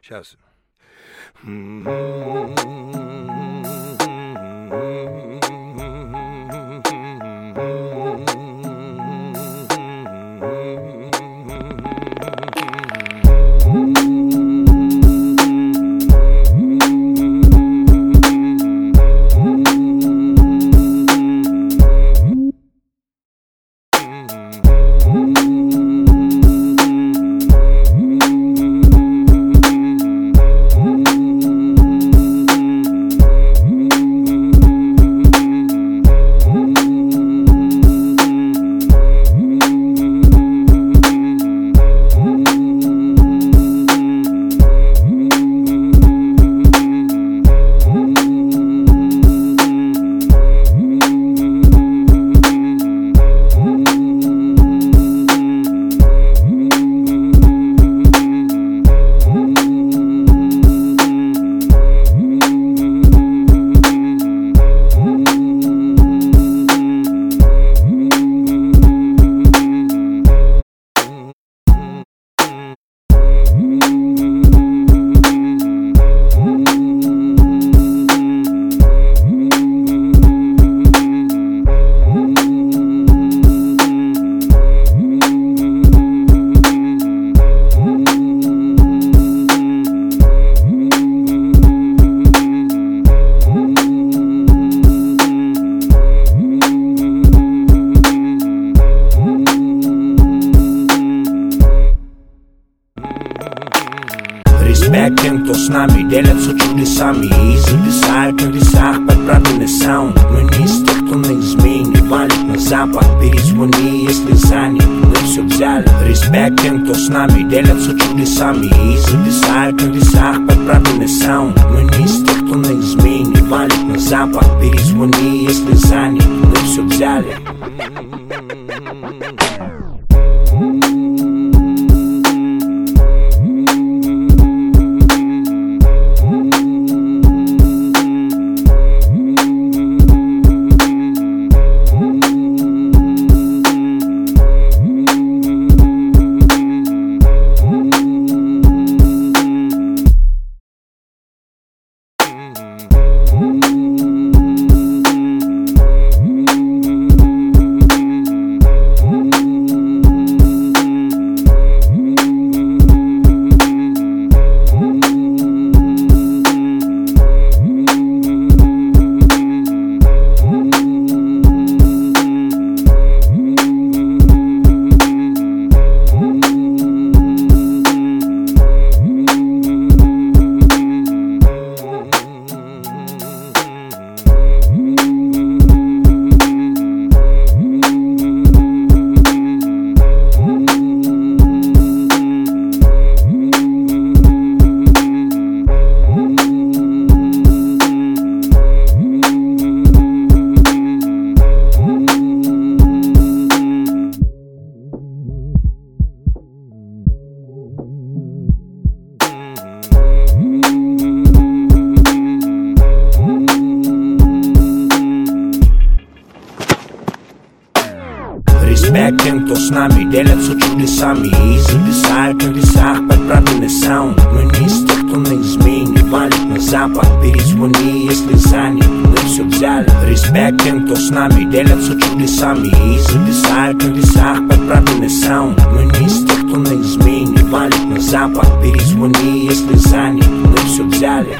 Сейчас. Респект тем, кто с нами делятся чудесами и зависают на весах под правильный саунд. Мы не из тех, кто на измене валит на запад. Перезвони, если занят, мы все взяли. Респект тем, кто с нами делятся чудесами и зависают на весах под правильный саунд. Мы не из тех, кто на измене валит на запад. Перезвони, если занят, мы все взяли. Респект тем, кто с нами делятся чудесами и зависают на весах под правильный саунд. Мы не из тех, кто на измене валит на запад. Перезвони, если занят, мы все взяли. Респект тем, кто с нами делятся чудесами и зависают на весах под правильный саунд. Мы не из тех, кто на измене валит на запад. Перезвони, если занят, мы все взяли.